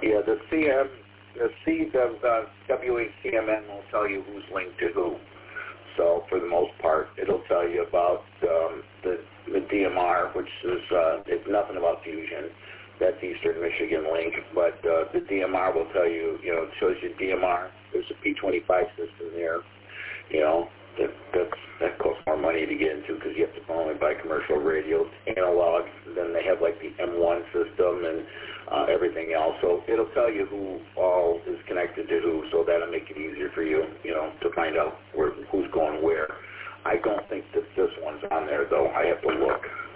Yeah, the WHCMN will tell you who's linked to who. So for the most part, it'll tell you about the DMR, which is it's nothing about fusion. That's Eastern Michigan link, but the DMR will tell you, it shows you DMR. There's a P25 system there, that costs more money to get into because you have to only buy commercial radios, analog. Then they have like the M1 system and everything else. So it'll tell you who all is connected to who, so that'll make it easier for you, to find out who's going where. I don't think that this one's on there though. I have to look.